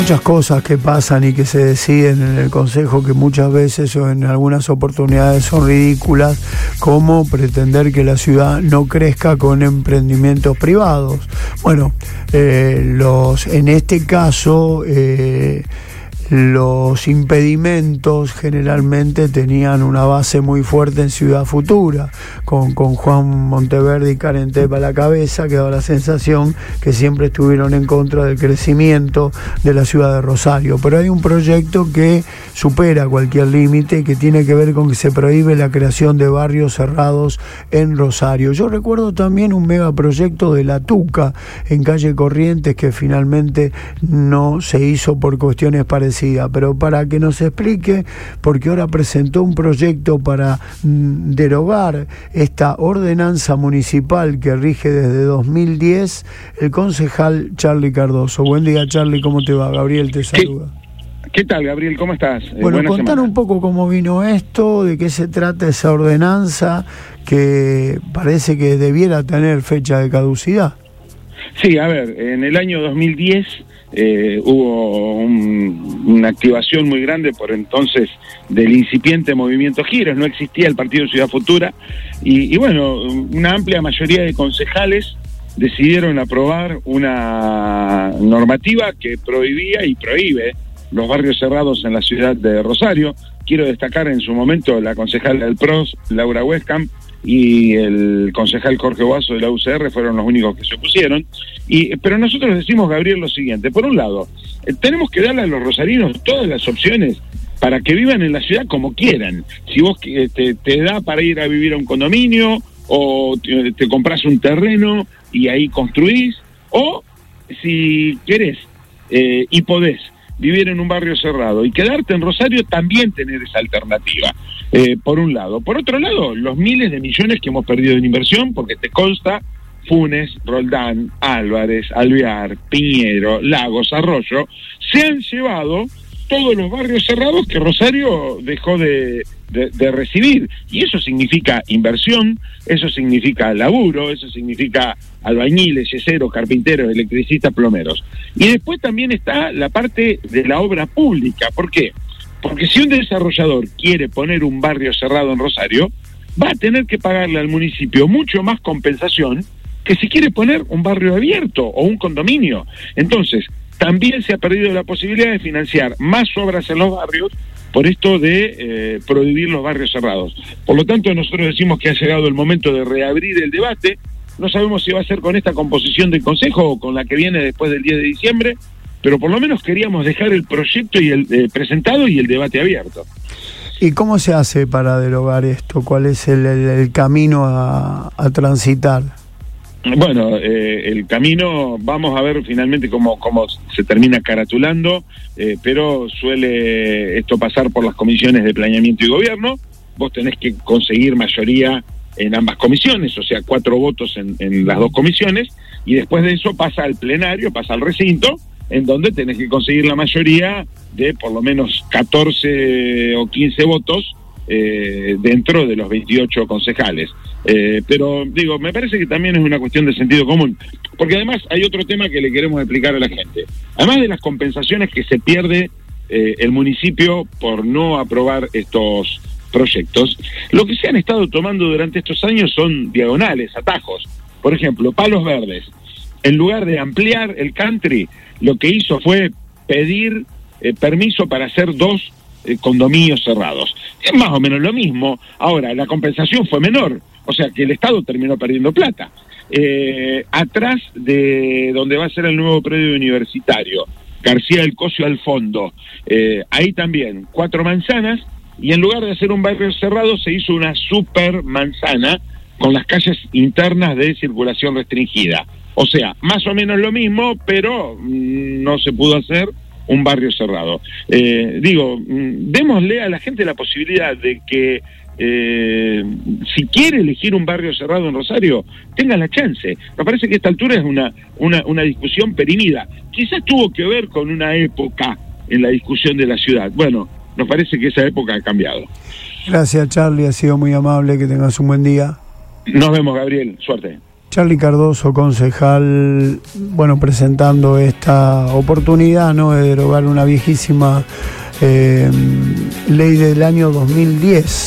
Muchas cosas que pasan y que se deciden en el Consejo que muchas veces o en algunas oportunidades son ridículas, como pretender que la ciudad no crezca con emprendimientos privados. Bueno, en este caso los impedimentos generalmente tenían una base muy fuerte en Ciudad Futura, con Juan Monteverde y Karen Tepp a la cabeza, que da la sensación que siempre estuvieron en contra del crecimiento de la ciudad de Rosario. Pero hay un proyecto que supera cualquier límite, que tiene que ver con que se prohíbe la creación de barrios cerrados en Rosario. Yo recuerdo también un megaproyecto de La Tuca en calle Corrientes, que finalmente no se hizo por cuestiones parecidas. Pero para que nos explique, porque ahora presentó un proyecto para derogar esta ordenanza municipal que rige desde 2010, el concejal Charly Cardoso. Buen día, Charly, ¿cómo te va? Gabriel te saluda. ¿Qué tal, Gabriel? ¿Cómo estás? Bueno, contar un poco cómo vino esto, de qué se trata esa ordenanza que parece que debiera tener fecha de caducidad. Sí, a ver, en el año 2010 hubo una activación muy grande por entonces del incipiente movimiento Giros. No existía el partido Ciudad Futura y bueno, una amplia mayoría de concejales decidieron aprobar una normativa que prohibía y prohíbe los barrios cerrados en la ciudad de Rosario. Quiero destacar en su momento la concejala del PROS, Laura Westcamp, y el concejal Jorge Boazo de la UCR fueron los únicos que se opusieron. Pero nosotros decimos, Gabriel, lo siguiente: por un lado, tenemos que darle a los rosarinos todas las opciones para que vivan en la ciudad como quieran. Si vos te da para ir a vivir a un condominio, o te compras un terreno y ahí construís, o si querés y podés vivir en un barrio cerrado y quedarte en Rosario, también tener esa alternativa, por un lado. Por otro lado, los miles de millones que hemos perdido en inversión, porque te consta, Funes, Roldán, Álvarez, Alvear, Piñero, Lagos, Arroyo, se han llevado todos los barrios cerrados que Rosario dejó de recibir. Y eso significa inversión, eso significa laburo, eso significa albañiles, yeseros, carpinteros, electricistas, plomeros. Y después también está la parte de la obra pública. ¿Por qué? Porque si un desarrollador quiere poner un barrio cerrado en Rosario, va a tener que pagarle al municipio mucho más compensación que si quiere poner un barrio abierto o un condominio. Entonces, también se ha perdido la posibilidad de financiar más obras en los barrios por esto de prohibir los barrios cerrados. Por lo tanto, nosotros decimos que ha llegado el momento de reabrir el debate. No sabemos si va a ser con esta composición del Consejo o con la que viene después del 10 de diciembre, pero por lo menos queríamos dejar el proyecto y el presentado y el debate abierto. ¿Y cómo se hace para derogar esto? ¿Cuál es el camino a transitar? Bueno, el camino, vamos a ver finalmente cómo se termina caratulando, pero suele esto pasar por las comisiones de planeamiento y gobierno. Vos tenés que conseguir mayoría en ambas comisiones, o sea, 4 votos en las 2 comisiones, y después de eso pasa al plenario, pasa al recinto, en donde tenés que conseguir la mayoría de por lo menos 14 o 15 votos dentro de los 28 concejales. Pero digo, me parece que también es una cuestión de sentido común, porque además hay otro tema que le queremos explicar a la gente. Además de las compensaciones que se pierde el municipio por no aprobar estos proyectos, lo que se han estado tomando durante estos años son diagonales, atajos. Por ejemplo, Palos Verdes, en lugar de ampliar el country, lo que hizo fue pedir permiso para hacer 2 condominios cerrados. Es más o menos lo mismo. Ahora, la compensación fue menor, o sea que el Estado terminó perdiendo plata. Atrás de donde va a ser el nuevo predio universitario, García del Cosio al fondo, ahí también 4 manzanas, y en lugar de hacer un barrio cerrado se hizo una super manzana con las calles internas de circulación restringida. O sea, más o menos lo mismo, pero no se pudo hacer un barrio cerrado. Démosle a la gente la posibilidad de que si quiere elegir un barrio cerrado en Rosario, tenga la chance. Me parece que a esta altura es una discusión perimida. Quizás tuvo que ver con una época en la discusión de la ciudad. Bueno, nos parece que esa época ha cambiado. Gracias, Charly, ha sido muy amable, que tengas un buen día. Nos vemos, Gabriel, suerte. Charly Cardoso, concejal, bueno, presentando esta oportunidad, ¿no?, de derogar una viejísima ley del año 2010.